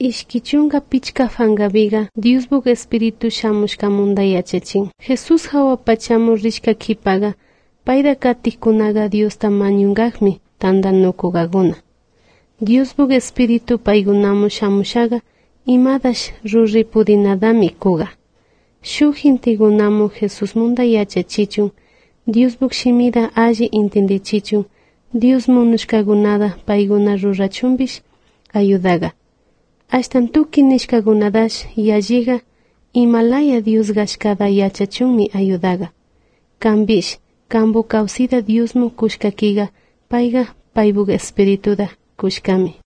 Ishkichunga pichka fangabiga Diosbuk espiritu shamushkamunda yachachin. Jesús hawapachamu rishka kipaga payda katikunaga Diosta mañungakmi tandanukugaguna. Diosbuk espiritu paygunamu shamushaga imadash ruri pudinadami kuga. Shuk intigunamu Jesús munda yachachichun. Diosbuk shimida alli intindichichun. Dios munushkagunada payguna rurachumbish ayudaga. Ashtan tuki nishkagunadash yalliga Himalaya Dios gashkada yachachunmi ayudaga. Kambish kambu kausida Diosmu kushkakiga payga paybuk espirituda kushkami.